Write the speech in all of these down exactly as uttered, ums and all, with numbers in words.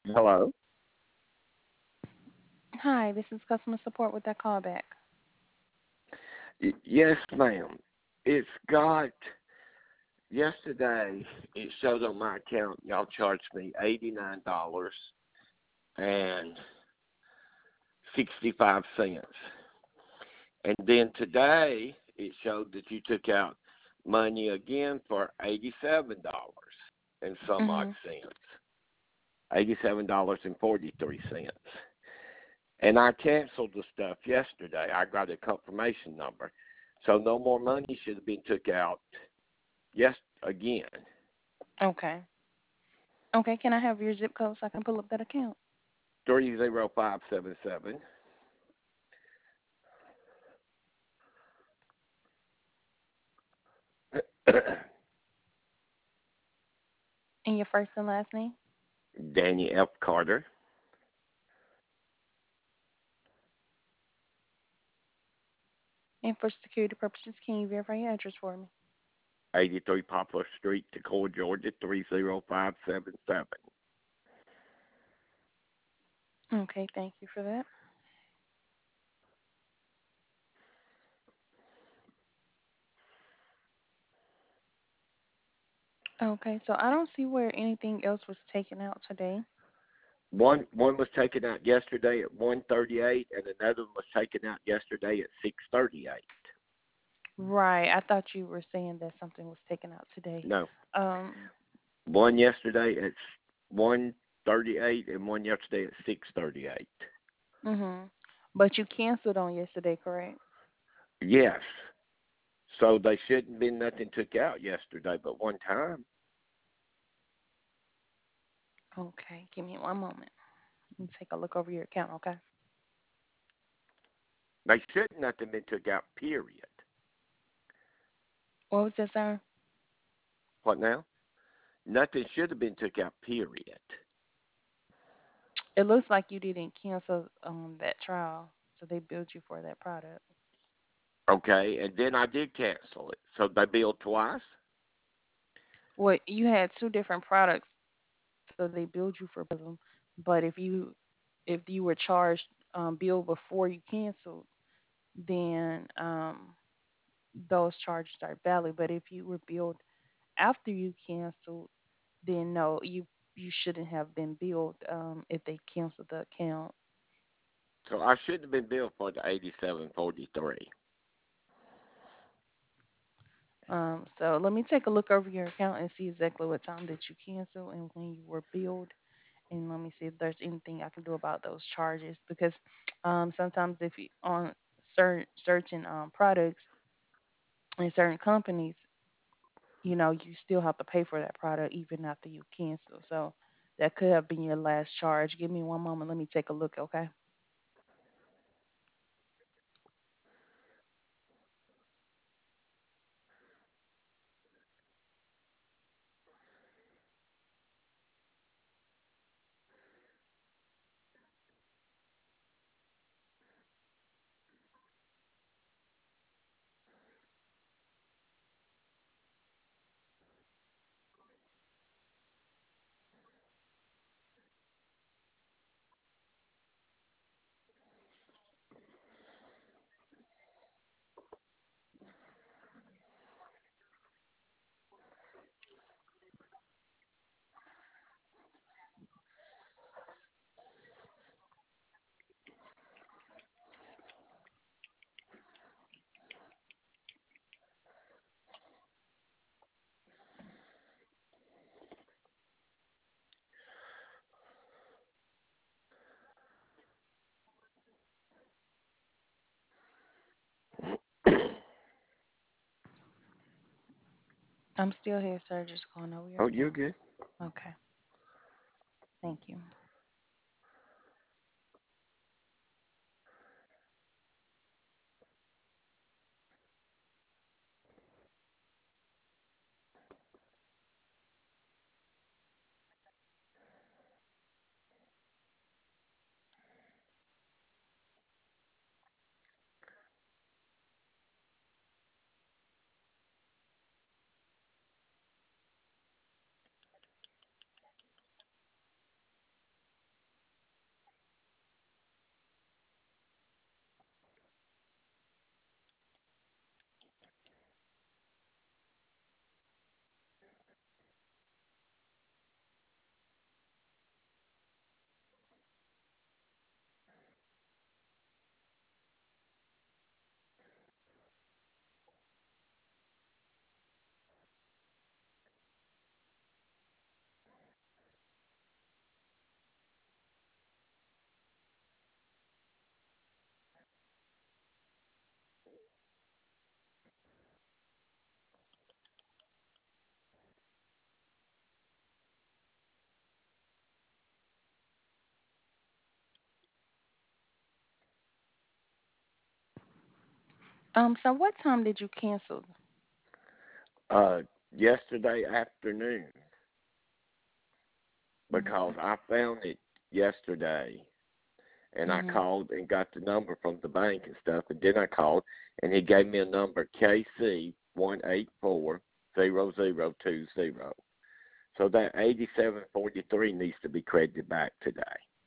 Hello. Hi, this is customer support with that callback. Y- yes, ma'am. It's got yesterday. It showed on my account. Y'all charged me eighty nine dollars and sixty five cents, and then today it showed that you took out money again for eighty seven dollars and some odd Mhm. cents. Eighty seven dollars and forty three cents. And I canceled the stuff yesterday. I got a confirmation number. So no more money should have been took out yes again. Okay. Okay, can I have your zip code so I can pull up that account? Three zero five seven seven. And your first and last name? Danny F. Carter. And for security purposes, can you verify your address for me? Eighty three Poplar Street, Tacoma, Georgia, three zero five seven seven. Okay, thank you for that. Okay, so I don't see where anything else was taken out today. One one was taken out yesterday at one thirty eight and another one was taken out yesterday at six thirty eight. Right, I thought you were saying that something was taken out today. No. Um, One yesterday at one thirty eight and one yesterday at six thirty eight. mhm. But you canceled on yesterday, correct? Yes. So they shouldn't been nothing took out yesterday but one time. Okay, give me one moment. Let me take a look over your account, okay? They shouldn't nothing been took out, period. What was that, sir? What now? Nothing should have been took out, period. It looks like you didn't cancel um that trial, so they billed you for that product. Okay, and then I did cancel it. So they billed twice? Well, you had two different products, so they billed you for both of them. But if you if you were charged um bill before you canceled, then um those charges are valid. But if you were billed after you canceled, then no, you you shouldn't have been billed um if they canceled the account. So I shouldn't have been billed for the eighty seven forty three. Um, so let me take a look over your account and see exactly what time that you canceled and when you were billed. And let me see if there's anything I can do about those charges because um, sometimes if you on certain certain um, products in certain companies, you know, you still have to pay for that product even after you cancel. So that could have been your last charge. Give me one moment. Let me take a look. Okay. I'm still here, sir. Just going over your Oh, you're account. good. Okay. Thank you. Um, so what time did you cancel? Uh, Yesterday afternoon, because Okay. I found it yesterday, and I Mhm. called and got the number from the bank and stuff, and then I called, and he gave me a number K C one eight four zero zero two zero. So that eighty seven forty three needs to be credited back today.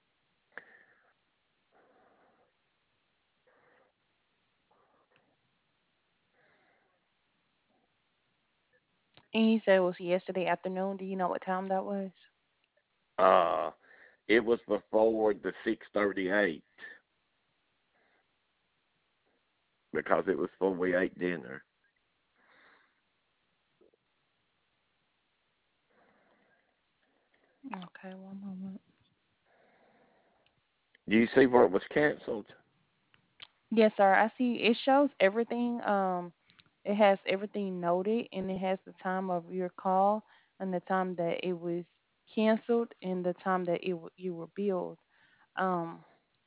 And you said it was yesterday afternoon. Do you know what time that was? Uh, it was before the six thirty eight because it was before we ate dinner. Okay, one moment. Do you see where it was canceled? Yes, sir. I see it shows everything. Um, it has everything noted, and it has the time of your call and the time that it was canceled and the time that it w- you were billed. Um,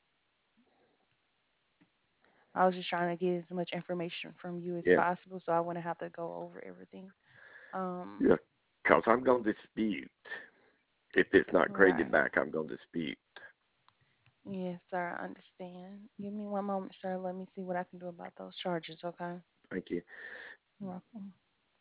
I was just trying to get as much information from you as Yeah, possible, so I wouldn't have to go over everything. Um, yeah. Because I'm going to dispute. If it's not credited right. back, I'm going to dispute. Yes, sir. I understand. Give me one moment, sir. Let me see what I can do about those charges. Okay. Thank you. You're welcome.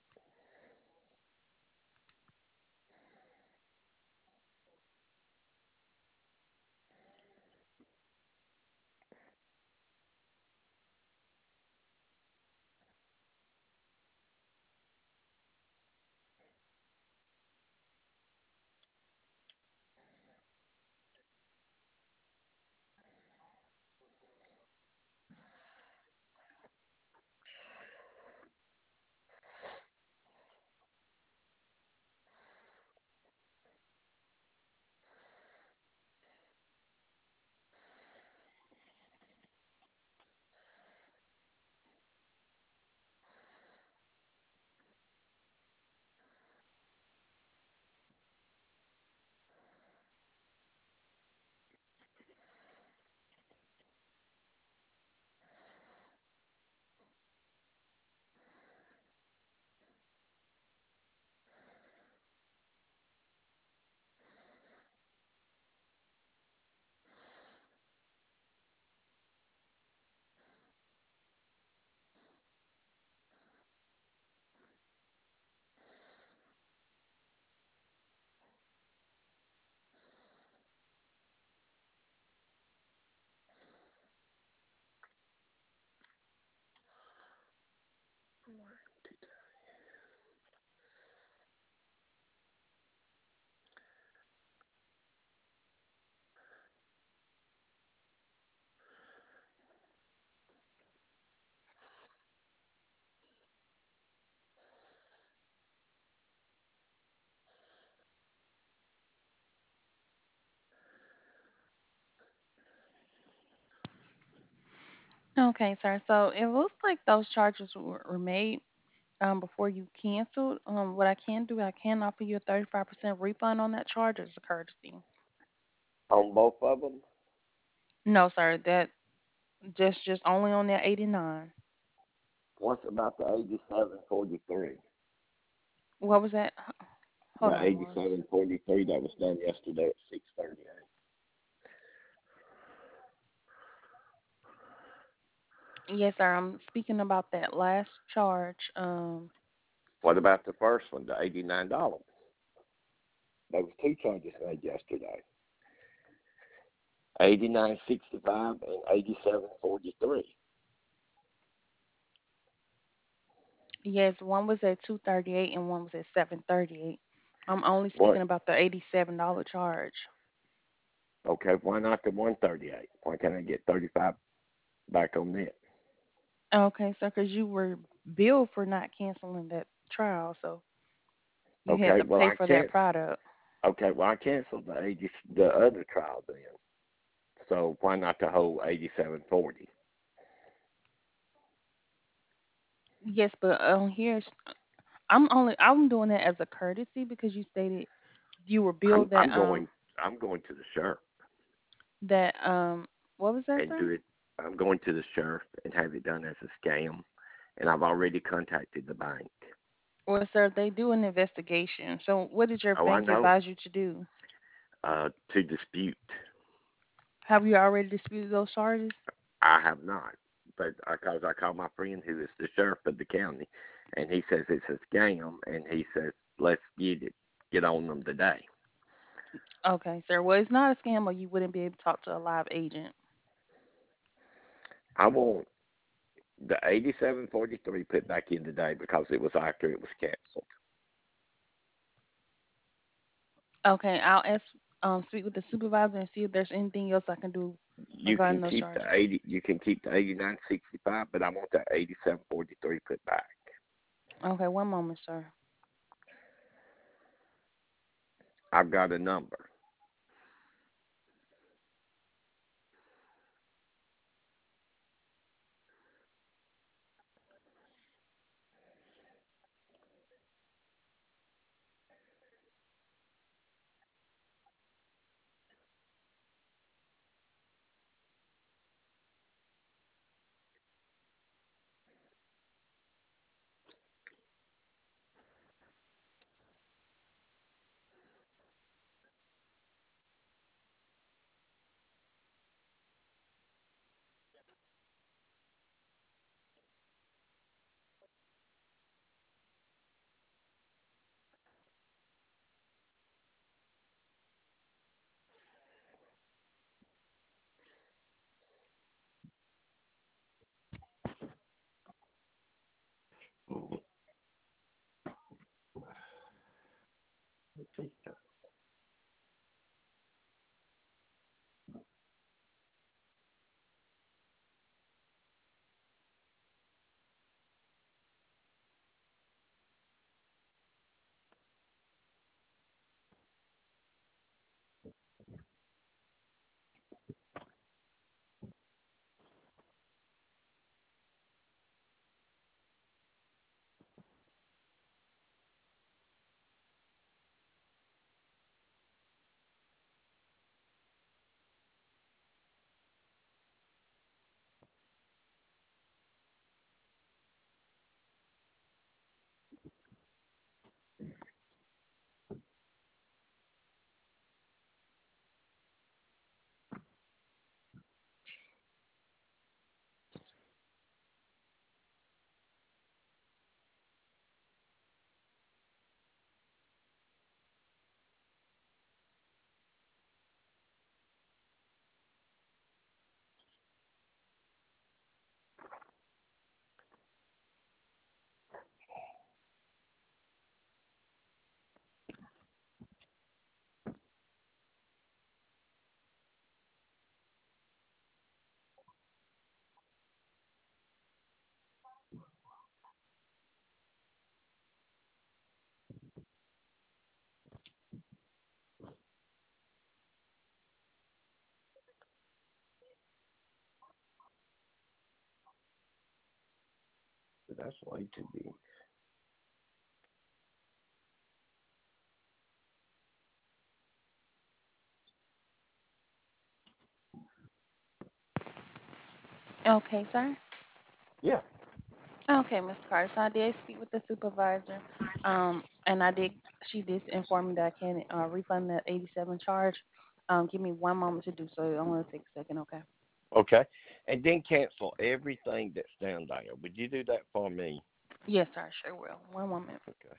Okay, sir. So it looks like those charges were, were made um, before you canceled. Um, what I can do, I can offer you a thirty-five percent refund on that charge as a courtesy. On both of them? No, sir. That just just only on that eighty-nine. What's about the eighty-seven forty-three? What was that? H- Hold The on, was. eighty-seven forty-three that was done yesterday at six thirty-eight. Yes, sir. I'm speaking about that last charge. Um, What about the first one, the eighty-nine dollars? There was two charges made yesterday. Eighty-nine sixty-five and eighty-seven forty-three. yes, one was at two thirty-eight and one was at seven thirty-eight. I'm only speaking What? about the eighty-seven dollar charge. Okay, why not the one thirty-eight? Why can't I get thirty-five back on that? Okay, sir, because you were billed for not canceling that trial, so you had Okay, to well pay I for that can't. product. Okay, well I canceled the eighty, the other trial then. So why not the whole eighty-seven forty? Yes, but on here, sh- I'm only I'm doing that as a courtesy because you stated you were I'm billed that I'm um going I'm going to the sheriff that um what was that, and sir? do it. I'm going to the sheriff and have it done as a scam. and I've already contacted the bank. Well, sir, they do an investigation. So, what did your Oh, I bank know. advise you to do? Uh, to dispute, Have you already disputed those charges? I have not, but because I called my friend who is the sheriff of the county, and he says it's a scam, and he says let's get it, get on them today. Okay, sir. Well, it's not a scam, or you wouldn't be able to talk to a live agent. I want the eighty-seven forty-three put back in today because it was after it was canceled. Okay, I'll ask, um, speak with the supervisor and see if there's anything else I can do You regarding can those keep the charges. eighty. You can keep the eighty-nine sixty-five, but I want that eighty-seven forty-three put back. Okay, one moment, sir. I've got a number. That's way too big. Okay, sir. Yeah. Okay, mister Carter. So I did speak with the supervisor, um, and I did. She did inform me that I can uh, refund that eighty-seven charge. Um, give me one moment to do so. I want to take a second. Okay. Okay. And then cancel everything that's down there. Would you do that for me? Yes, sir. Sure will. One moment. Okay.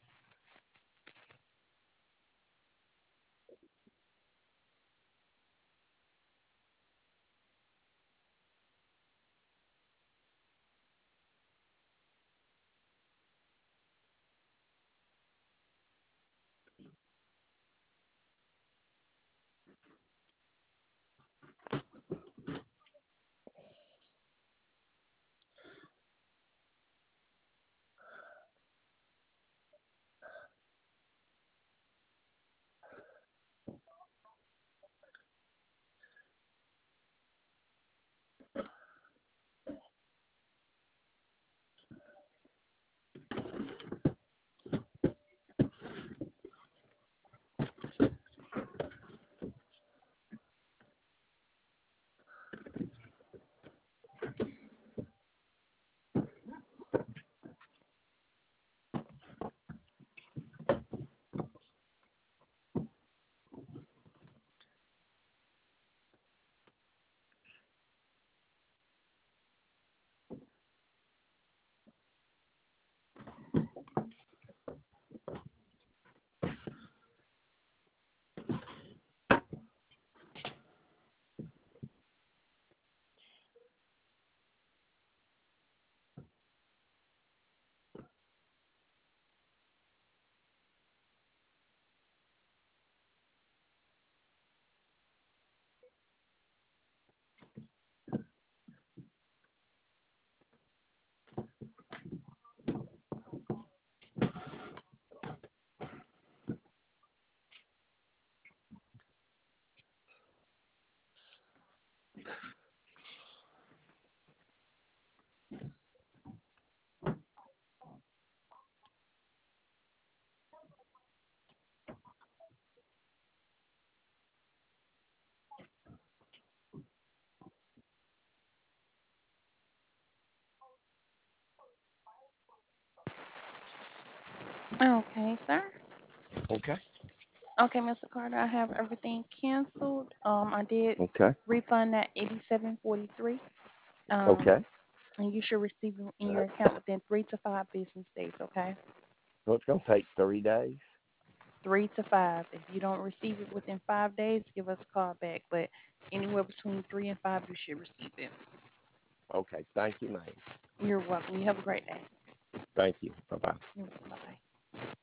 Okay, sir. Okay. Okay, mister Carter, I have everything canceled. Um, I did Okay. refund that eighty-seven forty-three. Um, Okay. and you should receive it in your account within three to five business days. Okay, So it's gonna take three days. three to five. If you don't receive it within five days, give us a call back. But anywhere between three and five, you should receive it. Okay. Thank you, ma'am. You're welcome. You have a great day. Thank you. Bye bye. You're welcome. Bye bye.